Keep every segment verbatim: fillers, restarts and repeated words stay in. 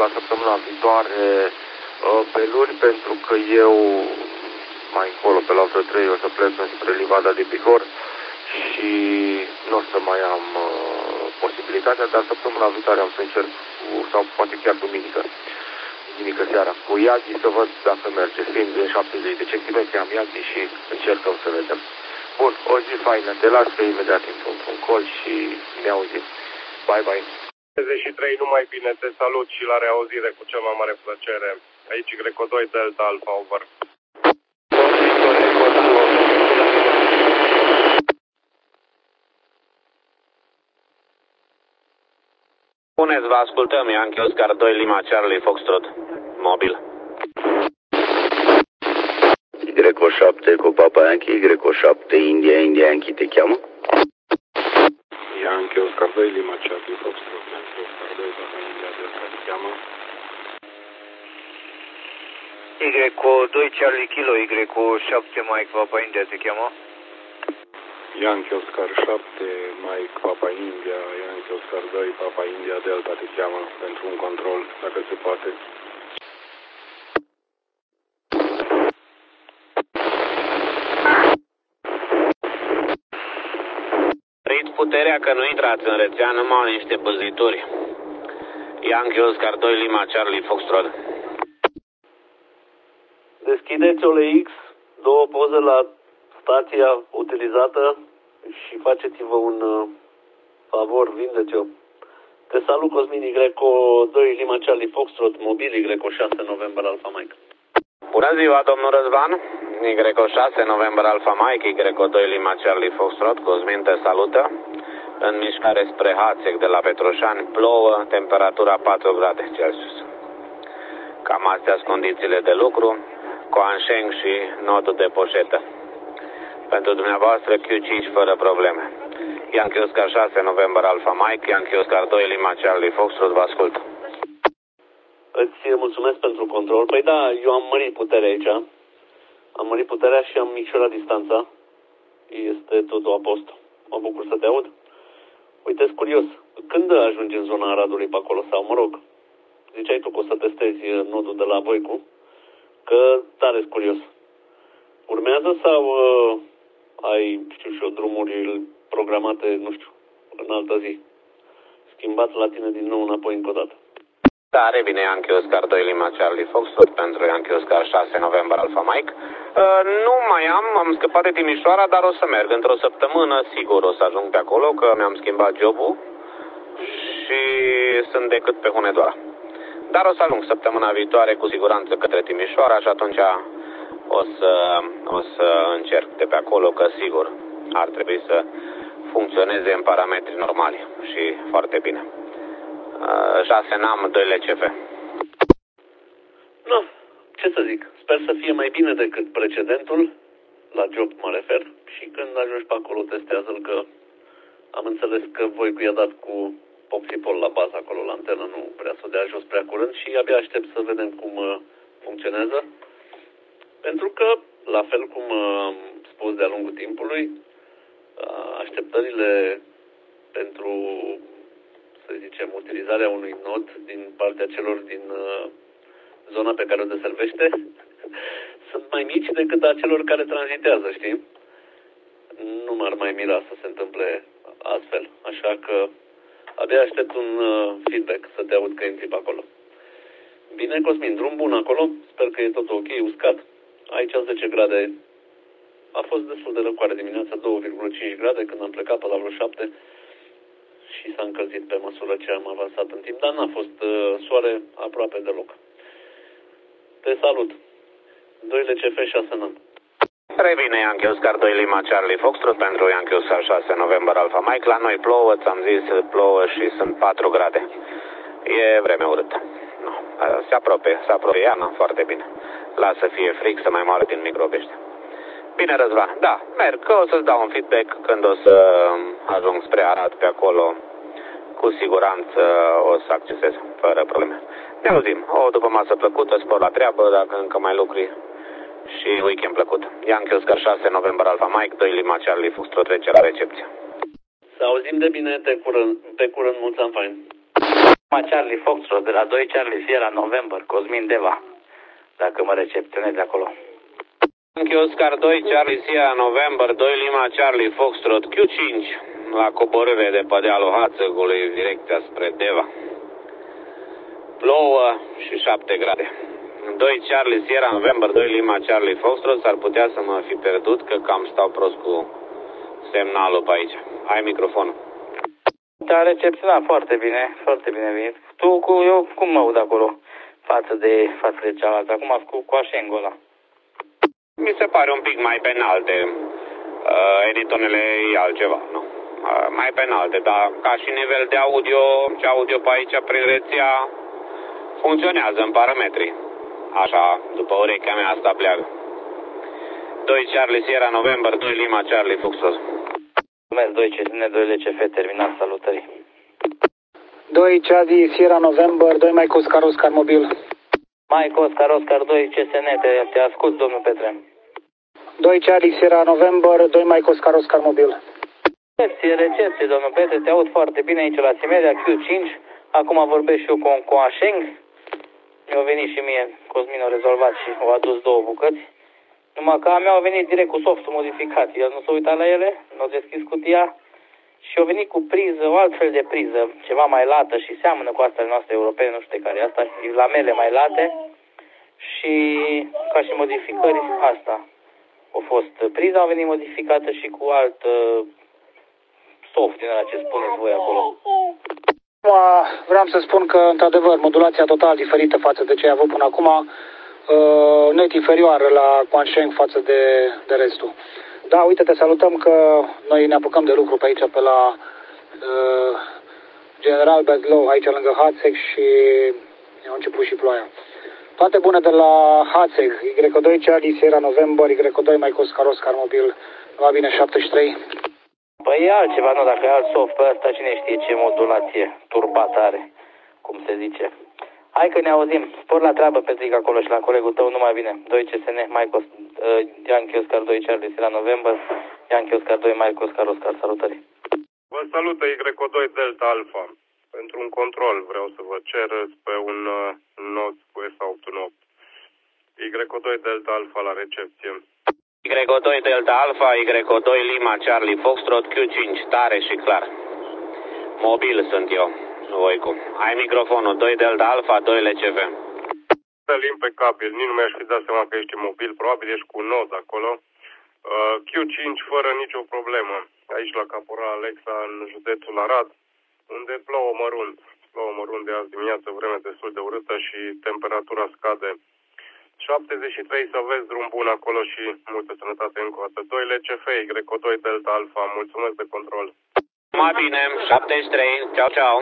la săptămâna viitoare pe luni, pentru că eu mai încolo, pe la vreo trei, o să plec spre Livada de Bihor și nu o să mai am uh, posibilitatea, dar săptămâna viitoare am să încerc, cu, sau poate chiar duminică, duminică seara, cu Iaghi să văd dacă merge, fiind în șaptezeci de centimetri am Iaghi și încercăm să vedem. Bun, o zi faină, te las pe imediat într-un col și ne auzim. Bye, bye. șaptezeci și trei, numai bine, te salut și la reauzire cu cea mai mare plăcere. Aici Greco doi Delta Alpha, over. Spuneți, vă ascultăm, Yankee Oscar doi Lima Charlie Foxtrot, mobil. Y șapte cu Papa Yankee, Y șapte India, India Yankee te cheamă? Yankee Oscar doi Lima Charlie Foxtrot, Yankee Oscar doi Papa India Delta te cheamă? Y doi Charlie Kilo, Y șapte Mike Papa India te cheamă? Yankee Oscar șapte Mike Papa India, Yankee Oscar doi Papa India Delta te cheamă pentru un control, dacă se poate. Trăiți puterea că nu intrați în rețea, numai niște băzituri. Yankee Oscar doi Lima Charlie Foxtrot. Deschideți O L X, două poze la stația utilizată și faceți-vă un uh, favor, vindeți-o. Te salut, Cosmin, Y doi Lima Charlie Foxtrot, mobil Y șase November Alpha Mike. Bună ziua, domnul Răzvan. Y șase November Alpha Mike, Y doi Lima Charlie Foxtrot, Cosmin te salută. În mișcare spre Hațec de la Petroșani, plouă, temperatura patru grade Celsius. Cam astea sunt condițiile de lucru, Coansheng și nodul de poșetă. Pentru dumneavoastră Q cinci fără probleme. Yankee Oscar șase November Alpha Mike, Yankee Oscar doi Lima Charlie Foxtrot, vă ascult. Îți mulțumesc pentru control. Păi da, eu am mărit puterea aici. Am mărit puterea și am micșorat distanța. Este totul a post. Mă bucur să te aud. Uite-ți curios. Când ajungi în zona Aradului pe acolo? Sau, mă rog, ziceai tu că o să testezi nodul de la Voicu? Că tare-s curios. Urmează sau uh, ai, știu și eu, drumuri programate, nu știu, în altă zi? Schimbat la tine din nou înapoi încă o dată. Da, revine Yankee Oscar doi Lima Charlie Foxtrot pentru Yankee Oscar șase November Alpha Mike. Uh, nu mai am, am scăpat de Timișoara, dar o să merg. Într-o săptămână, sigur, o să ajung pe acolo, că mi-am schimbat jobul și sunt decât pe Hunedoara. Dar o să ajung săptămâna viitoare cu siguranță către Timișoara și atunci o să, o să încerc de pe acolo, că sigur ar trebui să funcționeze în parametri normali și foarte bine. șase N A M, doi L C F. Nu, ce să zic, sper să fie mai bine decât precedentul, la job mă refer, și când ajungi pe acolo testează-l, că am înțeles că Voicu i-a dat cu Popsipol la bază acolo la antenă, nu prea să o dea jos prea curând și abia aștept să vedem cum funcționează. Pentru că, la fel cum am spus de-a lungul timpului, așteptările pentru, să zicem, utilizarea unui nod din partea celor din zona pe care o deservește sunt mai mici decât a celor care tranzitează, știi? Nu m-ar mai mira să se întâmple astfel, așa că abia aștept un feedback să te aud că intri pe acolo. Bine, Cosmin, drum bun acolo, sper că e totul ok, uscat. Aici zece grade, a fost destul de răcoare dimineața, doi virgulă cinci grade când am plecat pe la vreo șapte și s-a încălzit pe măsură ce am avansat în timp, dar n-a fost uh, soare aproape deloc. Te salut. doi L C F șase N A M. Revine Yankee Oscar doi Lima Charlie Foxtrot pentru Yankee Oscar șase November Alpha Mike. La noi plouă, ți-am zis, plouă și sunt patru grade. E vreme urâtă. No. Se apropie, se apropie iarna, foarte bine. Lasă să fie fric să mai moară din microbește. Bine, Răzvan, da, merg, că o să-ți dau un feedback când o să ajung spre Arad pe acolo. Cu siguranță o să accesez, fără probleme. Ne auzim, o după masă plăcută, spor la treabă, dacă încă mai lucri, și weekend plăcut. Yankee Oscar șase November Alpha Mike, doi Lima Charlie Foxtrot, trece la recepție. Să auzim de bine, te curând, pe curând, mulți ani fain. Charlie Foxtrot de la doi Charlie Sierra November, Cosmin Deva, dacă mă recepționezi acolo. Yankee Oscar doi Charlie Sierra November, doi Lima Charlie Foxtrot, Q cinci, la coborâre de pe dealul Hațăgului, direcția spre Deva. Plouă și șapte grade. doi Charlie Sierra November, doi Lima Charlie Foxtrot, s-ar putea să mă fi pierdut, că cam stau prost cu semnalul pe aici. Ai microfonul. Te-a recepționat foarte bine, foarte bine venit. Tu, cu, eu cum mă aud acolo față de, față de cealaltă? Acum cu, cu Așengul ăla. Mi se pare un pic mai pe înalte. Uh, editonele e altceva, nu? Uh, mai pe înalte, dar ca și nivel de audio, ce audio pe aici prin rețea funcționează în parametri. Așa, după urechea mea asta pleacă. doi Charlie Sierra November, doi Lima Charlie Foxtrot. Mulțumesc, doi C S N, doi L C F, terminat, salutări. doi Charlie Sierra November, doi Mike Oscar Oscar mobil. Mike Oscar Oscar doi C S N, te, te ascult, domnul Petre. doi Charlie Sierra November, doi Mike Oscar Oscar mobil. Recepție, recepție, domnul Petre, te aud foarte bine aici la Simeria, Q cinci. Acum vorbesc și eu cu, cu Așeng. Mi-a venit și mie, Cosmin a rezolvat și au adus două bucăți. Numai că a mea au venit direct cu softul modificat. El nu s-a uitat la ele, nu a deschis cutia și a venit cu priză, o altfel de priză, ceva mai lată și seamănă cu astea noastre europene, nu știu de care asta, lamele mai late și ca și modificări asta. A fost priza, a venit modificată și cu alt uh, soft din ăla ce spuneți voi acolo. Vreau să spun că, într-adevăr, modulația total diferită față de ce ai avut până acum, uh, net inferioară la Quansheng față de, de restul. Da, uite, te salutăm că noi ne apucăm de lucru pe aici, pe la uh, General Bedlow, aici lângă Hațeg și a început și ploaia. Toate bune de la Hațeg, Y doi Charlie Sierra November, Y doi Mike Oscar Oscar mobil, va bine șaptezeci și trei. Păi e altceva, nu, dacă e alt soft pe ăsta, cine știe ce modulație turbat are, cum se zice. Hai că ne auzim. Spor la treabă, Petric, acolo și la colegul tău, numai bine. doi C S N, Mike Os, uh, Yankee Oscar doi Charlie Sierra November, Yankee Oscar doi Mike Oscar Oscar, salutări. Vă salută Y doi Delta Alpha. Pentru un control vreau să vă cer pe un uh, not cu S A opt unu opt. Y doi Delta Alpha la recepție. Y doi Delta Alpha, Y doi Lima Charlie Foxtrot, Q cinci, tare și clar. Mobil sunt eu, Voicu. Ai microfonul, doi Delta Alpha, doi L C V. Lim pe cabil, nici nu mi-aș fi dat seama că ești mobil, probabil ești cu un nod acolo. Uh, Q cinci fără nicio problemă, aici la Caporal Alexa, în județul Arad, unde plouă mărunt. Plouă mărunt de azi dimineață, vreme destul de urâtă și temperatura scade. șaptezeci și trei, să vezi drum bun acolo și multă sănătate încă o dată. doi L C F, Y doi Delta Alpha, mulțumesc de control. Mai bine, șaptezeci și trei, ceau, ceau.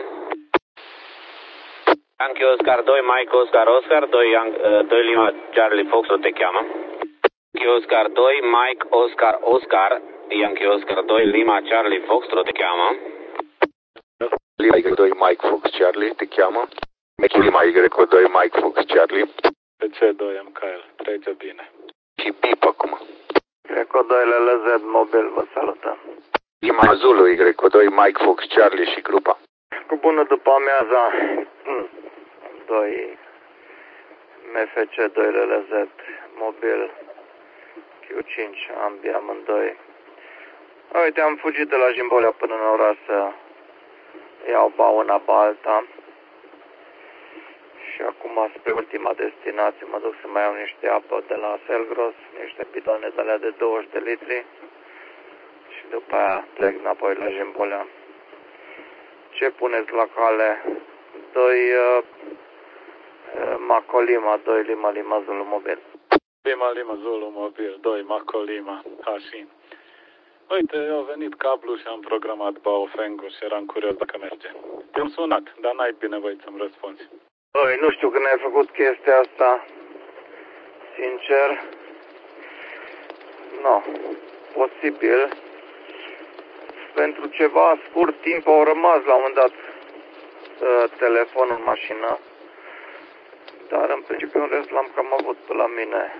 Yankee Oscar doi, Mike Oscar Oscar, doi, doi Lima Charlie Foxtrot te cheamă. Yankee Oscar doi, Mike Oscar Oscar, Yankee Oscar doi, Lima Charlie Foxtrot te cheamă. Lima Y doi Mike Fox Charlie te cheamă. Lima Y doi Mike Fox Charlie. P C doi M K L, trece bine. Și bip acum. Y doi L L Z mobil, vă salută. Lima Zulu, Y doi Mike Fox Charlie și grupa. Cu bună după amiaza, doi M F C doi L L Z mobil, Q cinci, ambii amândoi. Uite, am fugit de la Jimbolea până în oraș să iau ba una, ba alta. Și acum, spre ultima destinație, mă duc să mai iau niște apă de la Selgros, niște bidoane de alea de douăzeci de litri. Și după aia plec înapoi la Jimbolea. Ce puneți la cale? doi uh, Macolima, doi Lima Lima Zulu mobil. Lima Lima Zulu mobil, doi Macolima, Hașin. Uite, au venit cablu și am programat Baofeng-ul și eram curios dacă merge. Te-am sunat, dar n-ai binevoit să-mi răspunzi. Băi, nu știu când ai făcut chestia asta. Sincer. Nu. Posibil. Pentru ceva scurt timp au rămas la un moment dat uh, telefonul în mașină. Dar în principiu în rest l-am cam avut pe la mine.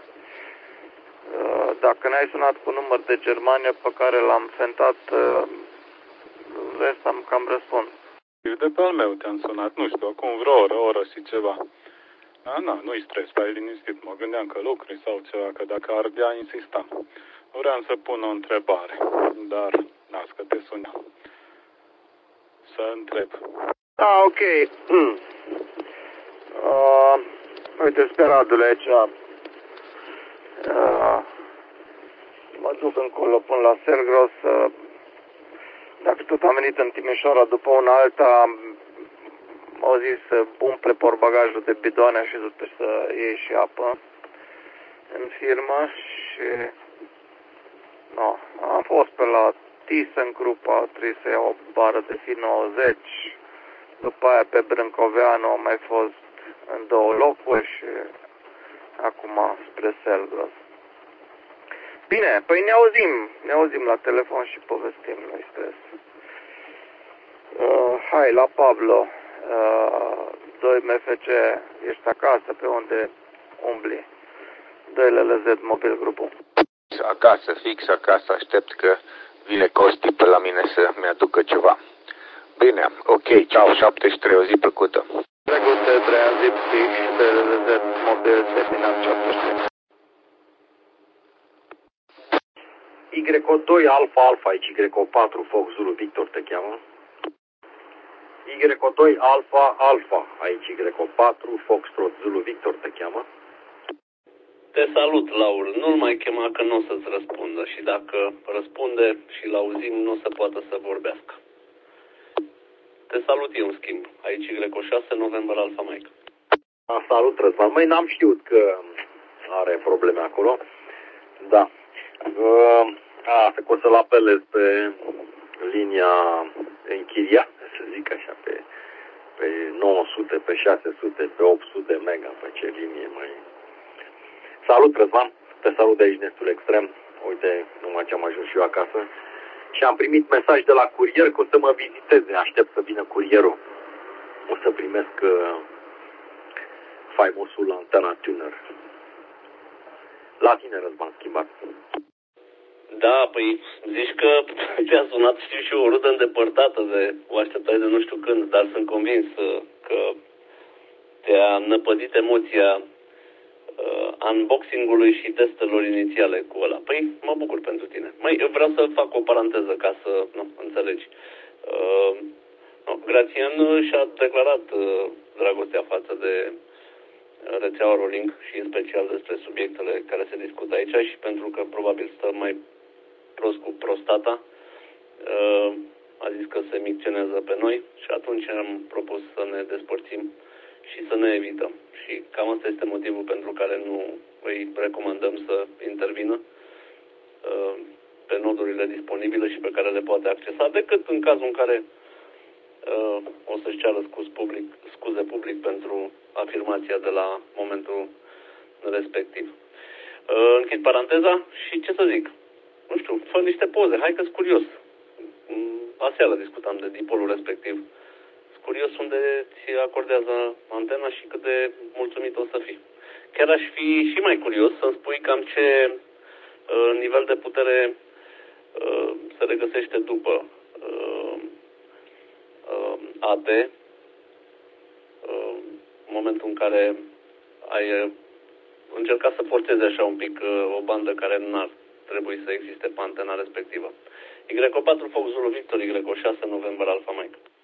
Uh, dacă ne-ai sunat cu număr de Germania pe care l-am fentat, uh, în rest am cam răspuns. De pe al meu te-am sunat, nu știu, acum vreo oră, oră și ceva. Da, na, nu-i stres, stai liniștit. Mă gândeam că lucruri sau ceva, că dacă ardea, insistam. Vreau să pun o întrebare, dar las că te sun. Să întreb. Da, ok. Mm. Uh, uite, speradule aici. Uh, mă duc încolo până la Selgros. Uh, dacă tot am venit în Timișoara după una alta, au zis să umple portbagajul de bidoane și după să iei și apă în firmă și no, am fost pe la ThyssenKrupp, trebuie să iau o bară de F nouăzeci, după aia pe Brâncoveanu am mai fost în două locuri și acum spre Selgros. Bine, păi ne auzim, ne auzim la telefon și povestim, nu-i stres. Uh, hai, la Pablo, uh, doi M F C, ești acasă, pe unde umbli? doi L L Z Mobil grupul. Acasă, fix acasă, aștept că vine Costi pe la mine să-mi aducă ceva. Bine, ok, ceau, șaptezeci și trei, o zi plăcută. Drăguțe, Traian Zip, fix, doi L L Z Mobil, terminat șaptezeci și trei. Y O doi Alfa Alfa, aici Y O patru Fox Zulu Victor te cheamă. Y O doi Alfa Alfa, aici Y O patru Foxtrot Zulu Victor te cheamă. Te salut, Laur. Nu-l mai chema că nu o să-ți răspundă și dacă răspunde și l-auzim, nu o să poată să vorbească. Te salut eu, în schimb. Aici Y O șase November Alpha Mike. A, salut, Răzvan. Măi, n-am știut că are probleme acolo. Da. Uh, a, că o să-l apelez pe linia închiriată, să zic așa, pe, pe nouă sute, pe șase sute, pe opt sute de mega, pe ce linie mai... Salut, Răzvan. Te salut de aici, Nestul Extrem. Uite, numai ce am ajuns și eu acasă. Și am primit mesaj de la curier că o să mă viziteze. Aștept să vină curierul. O să primesc uh, faimosul Antena Tuner. La tine, Răzvan, schimbat. Da, păi zici că te-a sunat, știu și eu, o rudă îndepărtată de o așteptare de nu știu când, dar sunt convins uh, că te-a năpădit emoția uh, unboxing-ului și testelor inițiale cu ăla. Păi, mă bucur pentru tine. Măi, eu vreau să fac o paranteză ca să, nu, înțelegi. Uh, no, Grațian și-a declarat uh, dragostea față de rețeaua Rolling și în special despre subiectele care se discută aici și pentru că probabil stă mai prost cu prostata, uh, a zis că se micționează pe noi și atunci am propus să ne despărțim și să ne evităm. Și cam asta este motivul pentru care nu îi recomandăm să intervină uh, pe nodurile disponibile și pe care le poate accesa, decât în cazul în care uh, o să-și ceară scuz public, scuze public pentru afirmația de la momentul respectiv. Uh, închid paranteza și ce să zic? Nu știu, fă niște poze, hai că-s curios. Aseară discutam de dipolul respectiv. Sunt curios unde ți acordează antena și cât de mulțumit o să fii. Chiar aș fi și mai curios să-mi spui cam ce uh, nivel de putere uh, se regăsește după uh, uh, A T, uh, în momentul în care ai uh, încercat să forțezi așa un pic uh, o bandă care n-ar trebui să existe pe antena respectivă. Y O patru Fox Zulu Victor, Y O șase November Alpha Mike.